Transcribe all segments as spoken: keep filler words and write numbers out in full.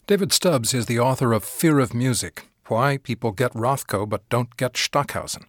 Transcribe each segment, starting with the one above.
David Stubbs is the author of Fear of Music, Why People Get Rothko But Don't Get Stockhausen.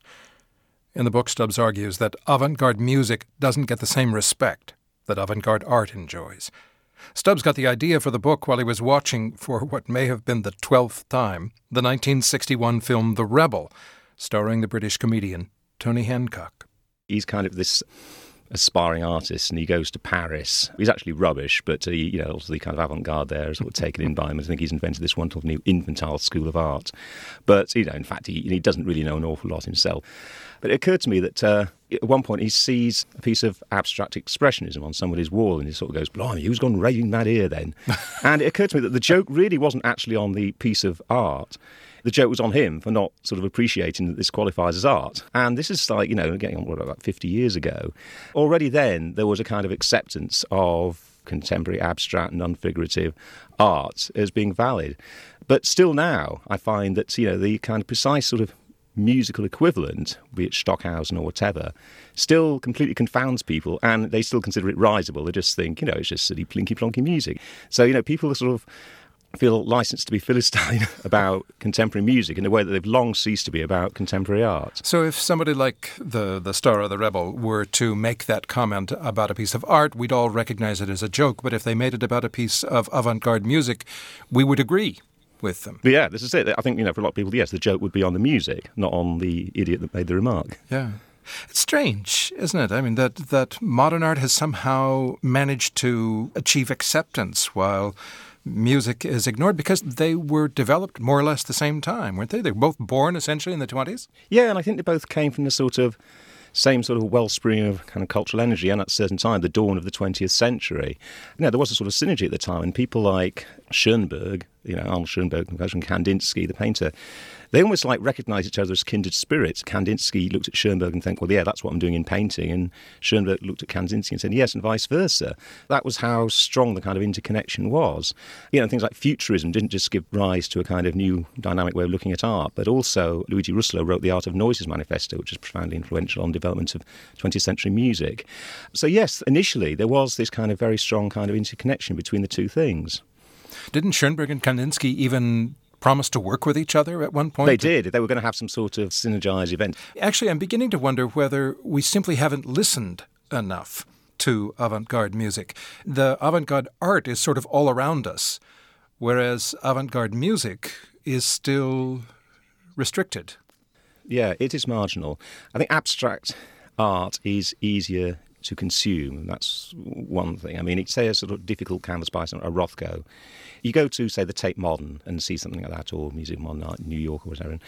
In the book, Stubbs argues that avant-garde music doesn't get the same respect that avant-garde art enjoys. Stubbs got the idea for the book while he was watching, for what may have been the twelfth time, the nineteen sixty-one film The Rebel, starring the British comedian Tony Hancock. He's kind of this aspiring artist, and he goes to Paris. He's actually rubbish, but he, you know, also the kind of avant-garde there is sort of taken in by him. I think he's invented this wonderful new infantile school of art. But, you know, in fact, he, he doesn't really know an awful lot himself. But it occurred to me that uh, at one point he sees a piece of abstract expressionism on somebody's wall, and he sort of goes, blimey, who's gone raving mad here then? And it occurred to me that the joke really wasn't actually on the piece of art. The joke was on him for not sort of appreciating that this qualifies as art. And this is like, you know, getting on what, about fifty years ago. Already then, there was a kind of acceptance of contemporary abstract, non-figurative art as being valid. But still now, I find that, you know, the kind of precise sort of musical equivalent, be it Stockhausen or whatever, still completely confounds people, and they still consider it risible. They just think, you know, it's just silly plinky-plonky music. So, you know, people are sort of feel licensed to be Philistine about contemporary music in a way that they've long ceased to be about contemporary art. So if somebody like the, the star of The Rebel were to make that comment about a piece of art, we'd all recognize it as a joke. But if they made it about a piece of avant-garde music, we would agree with them. But yeah, this is it. I think, you know, for a lot of people, yes, the joke would be on the music, not on the idiot that made the remark. Yeah. It's strange, isn't it? I mean, that, that modern art has somehow managed to achieve acceptance while music is ignored, because they were developed more or less the same time, weren't they? They were both born essentially in the twenties? Yeah, and I think they both came from the sort of same sort of wellspring of kind of cultural energy, and at a certain time, the dawn of the twentieth century. You know, there was a sort of synergy at the time, and people like Schoenberg, you know, Arnold Schoenberg, and Kandinsky, the painter, they almost like recognised each other as kindred spirits. Kandinsky looked at Schoenberg and thought, well, yeah, that's what I'm doing in painting. And Schoenberg looked at Kandinsky and said, yes, and vice versa. That was how strong the kind of interconnection was. You know, things like futurism didn't just give rise to a kind of new dynamic way of looking at art, but also Luigi Russolo wrote the Art of Noises Manifesto, which is profoundly influential on development of twentieth century music. So yes, initially there was this kind of very strong kind of interconnection between the two things. Didn't Schoenberg and Kandinsky even promised to work with each other at one point? They did. They were going to have some sort of synergised event. Actually, I'm beginning to wonder whether we simply haven't listened enough to avant-garde music. The avant-garde art is sort of all around us, whereas avant-garde music is still restricted. Yeah, it is marginal. I think abstract art is easier to consume, and that's one thing. I mean, it's, say, a sort of difficult canvas by a Rothko. You go to, say, the Tate Modern and see something like that, or Museum of Modern Art in New York or whatever,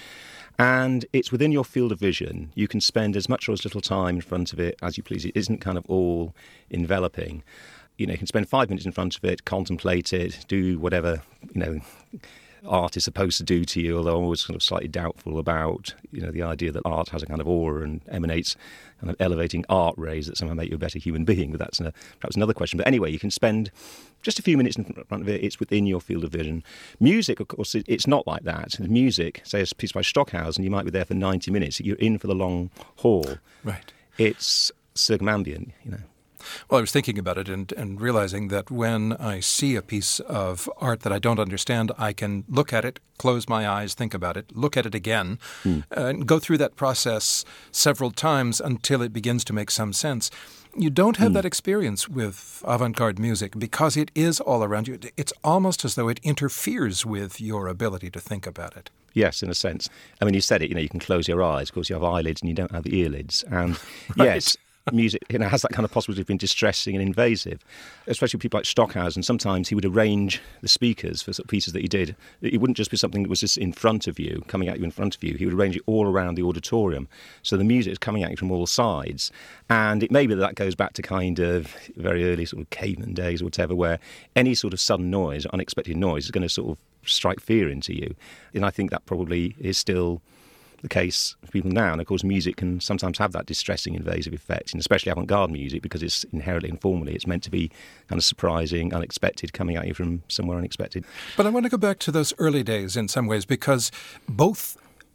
and it's within your field of vision. You can spend as much or as little time in front of it as you please. It isn't kind of all enveloping. You know, you can spend five minutes in front of it, contemplate it, do whatever, you know, art is supposed to do to you, although I'm always sort of slightly doubtful about, you know, the idea that art has a kind of aura and emanates kind of elevating art rays that somehow make you a better human being. But that's a, perhaps another question. But anyway, you can spend just a few minutes in front of it. It's within your field of vision. Music, of course, it's not like that. Music, say a piece by Stockhausen, you might be there for ninety minutes. You're in for the long haul. Right. It's circumambient, you know. Well, I was thinking about it and, and realizing that when I see a piece of art that I don't understand, I can look at it, close my eyes, think about it, look at it again, mm. and go through that process several times until it begins to make some sense. You don't have mm. that experience with avant-garde music because it is all around you. It's almost as though it interferes with your ability to think about it. Yes, in a sense. I mean, you said it, you know, you can close your eyes. Of course, you have eyelids and you don't have earlids. And right. yes, music, you know, has that kind of possibility of being distressing and invasive, especially people like Stockhausen. Sometimes he would arrange the speakers for sort of pieces that he did. It wouldn't just be something that was just in front of you, coming at you in front of you. He would arrange it all around the auditorium. So the music is coming at you from all sides. And it may be that that goes back to kind of very early sort of caveman days or whatever, where any sort of sudden noise, unexpected noise, is going to sort of strike fear into you. And I think that probably is still the case for people now. And of course, music can sometimes have that distressing, invasive effect, and especially avant-garde music, because it's inherently informally, it's meant to be kind of surprising, unexpected, coming at you from somewhere unexpected. But I want to go back to those early days in some ways, because both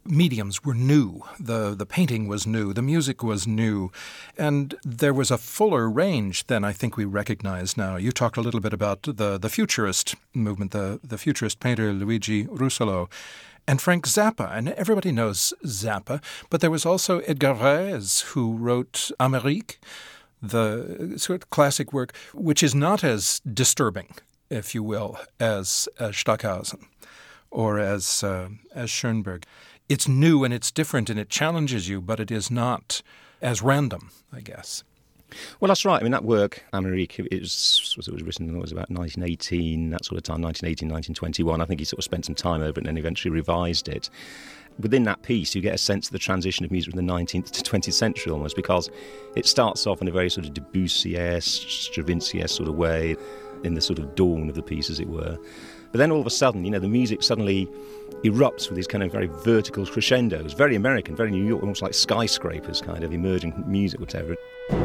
mediums were new. The the painting was new. The music was new. And there was a fuller range than I think we recognize now. You talked a little bit about the, the futurist movement, the, the futurist painter Luigi Russolo, and Frank Zappa. And everybody knows Zappa. But there was also Edgar Varèse, who wrote Amérique, the sort of classic work, which is not as disturbing, if you will, as, as Stockhausen or as uh, as Schoenberg. It's new and it's different and it challenges you, but it is not as random, I guess. Well, that's right. I mean, that work, Amérique, it was, it was written, it was about nineteen eighteen, that sort of time, nineteen eighteen, nineteen twenty-one. I think he sort of spent some time over it and then eventually revised it. Within that piece, you get a sense of the transition of music from the nineteenth to twentieth century almost, because it starts off in a very sort of Debussy-esque, Stravinsky-esque sort of way, in the sort of dawn of the piece, as it were. But then all of a sudden, you know, the music suddenly erupts with these kind of very vertical crescendos, very American, very New York, almost like skyscrapers kind of emerging music, whatever.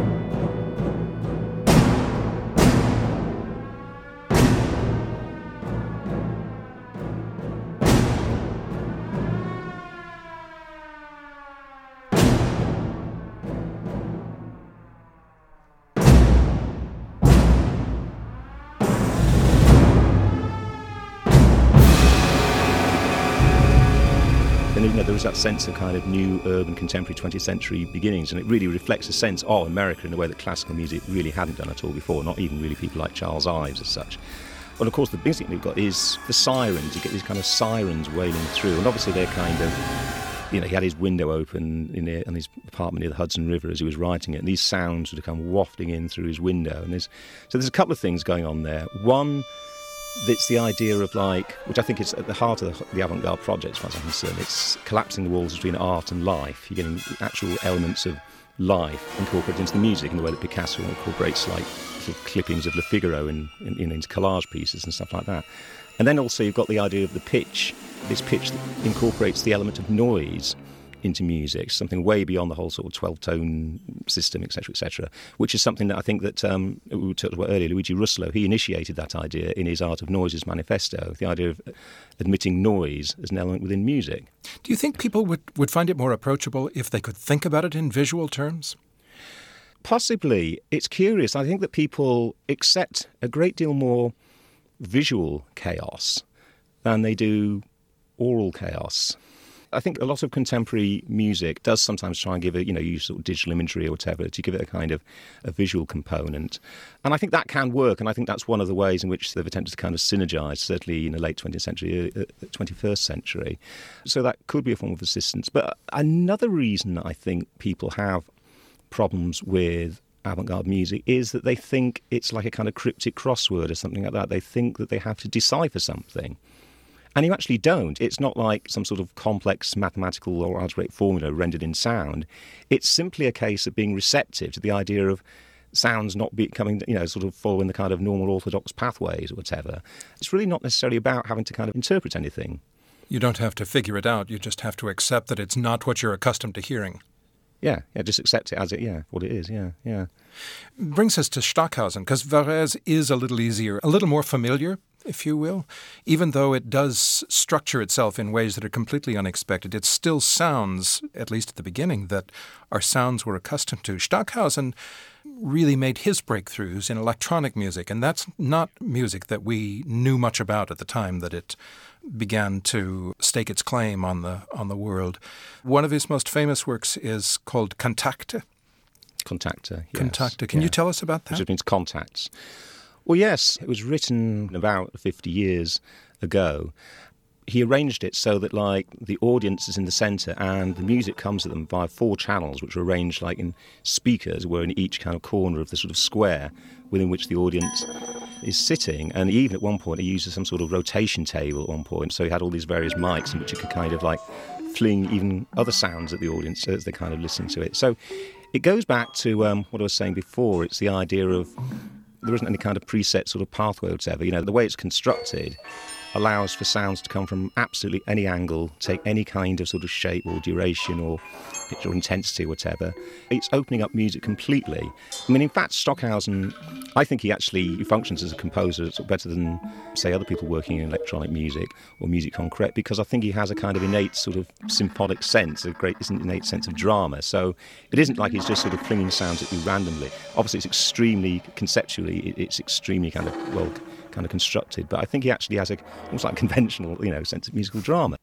And, you know, there was that sense of kind of new urban contemporary twentieth century beginnings, and it really reflects a sense of America in a way that classical music really hadn't done at all before, not even really people like Charles Ives as such. Well, of course, the biggest thing we've got is the sirens. You get these kind of sirens wailing through, and obviously they're kind of, you know, he had his window open in, the, in his apartment near the Hudson River as he was writing it, and these sounds would come wafting in through his window. And there's, so there's a couple of things going on there. One, it's the idea of, like, which I think is at the heart of the, the avant-garde project, as far as I'm concerned, it's collapsing the walls between art and life. You're getting actual elements of life incorporated into the music in the way that Picasso incorporates, like, sort of clippings of Le Figaro in, in, in into collage pieces and stuff like that. And then also you've got the idea of the pitch, this pitch that incorporates the element of noise into music, something way beyond the whole sort of twelve-tone system, et cetera, et cetera, which is something that I think that, um, we talked about earlier, Luigi Russolo, he initiated that idea in his Art of Noises manifesto, the idea of admitting noise as an element within music. Do you think people would, would find it more approachable if they could think about it in visual terms? Possibly. It's curious. I think that people accept a great deal more visual chaos than they do oral chaos. I think a lot of contemporary music does sometimes try and give it, you know, use sort of digital imagery or whatever to give it a kind of a visual component. And I think that can work, and I think that's one of the ways in which they've attempted to kind of synergise, certainly in the late twentieth century, uh, twenty-first century. So that could be a form of resistance. But another reason I think people have problems with avant-garde music is that they think it's like a kind of cryptic crossword or something like that. They think that they have to decipher something. And you actually don't. It's not like some sort of complex mathematical or algebraic formula rendered in sound. It's simply a case of being receptive to the idea of sounds not becoming, you know, sort of following the kind of normal orthodox pathways or whatever. It's really not necessarily about having to kind of interpret anything. You don't have to figure it out. You just have to accept that it's not what you're accustomed to hearing. Yeah, yeah, just accept it as it, yeah, what it is, yeah, yeah. Brings us to Stockhausen, because Varèse is a little easier, a little more familiar, if you will. Even though it does structure itself in ways that are completely unexpected, it still sounds, at least at the beginning, that our sounds were accustomed to. Stockhausen really made his breakthroughs in electronic music, and that's not music that we knew much about at the time that it began to stake its claim on the on the world. One of his most famous works is called Kontakte. Kontakte, yes. Kontakte. Can yeah. you tell us about that? Which means contacts. Well, yes, it was written about fifty years ago. He arranged it so that, like, the audience is in the centre and the music comes at them via four channels, which are arranged like in speakers, were in each kind of corner of the sort of square within which the audience is sitting. And even at one point he uses some sort of rotation table at one point, so he had all these various mics in which he could kind of like fling even other sounds at the audience as they kind of listen to it. So it goes back to um, what I was saying before. It's the idea of there isn't any kind of preset sort of pathway or whatever. You know, the way it's constructed allows for sounds to come from absolutely any angle, take any kind of sort of shape or duration or pitch or intensity or whatever. It's opening up music completely. I mean, in fact, Stockhausen, I think he actually functions as a composer sort of better than, say, other people working in electronic music or musique concrète, because I think he has a kind of innate sort of symphonic sense, a great innate sense of drama. So it isn't like he's just sort of flinging sounds at you randomly. Obviously, it's extremely, conceptually, it's extremely kind of, well, kind of constructed, but I think he actually has a almost like conventional, you know, sense of musical drama.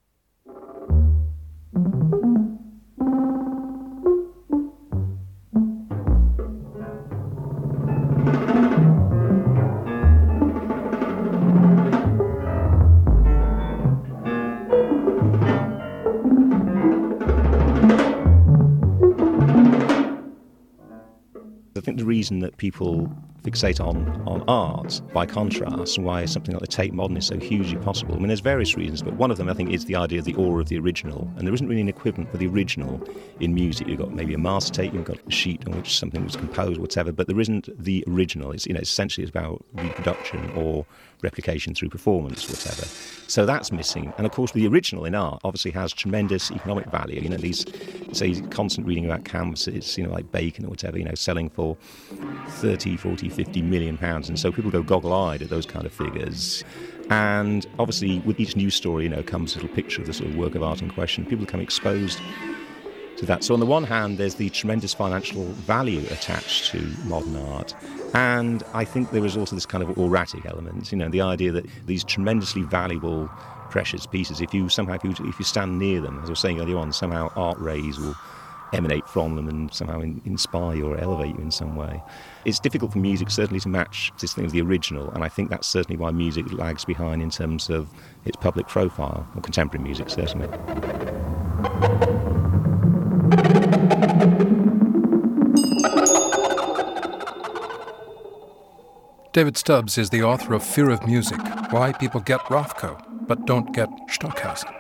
I think the reason that people fixate on, on art, by contrast, and why something like the Tate Modern is so hugely possible. I mean, there's various reasons, but one of them, I think, is the idea of the aura of the original. And there isn't really an equivalent for the original in music. You've got maybe a master tape, you've got a sheet on which something was composed, whatever, but there isn't the original. It's, you know, essentially it's about reproduction or replication through performance, whatever. So that's missing. And of course, the original in art obviously has tremendous economic value. You know, these, say, constant reading about canvases, you know, like Bacon or whatever, you know, selling for thirty, forty, fifty million pounds. And so people go goggle-eyed at those kind of figures. And obviously, with each news story, you know, comes a little picture of the sort of work of art in question. People become exposed to that. So on the one hand, there's the tremendous financial value attached to modern art. And I think there is also this kind of auratic element, you know, the idea that these tremendously valuable, precious pieces, if you somehow, if you, if you stand near them, as I was saying earlier on, somehow art rays will emanate from them and somehow in, inspire you or elevate you in some way. It's difficult for music certainly to match this thing of the original, and I think that's certainly why music lags behind in terms of its public profile, or contemporary music certainly. David Stubbs is the author of Fear of Music, Why People Get Rothko But Don't Get Stockhausen.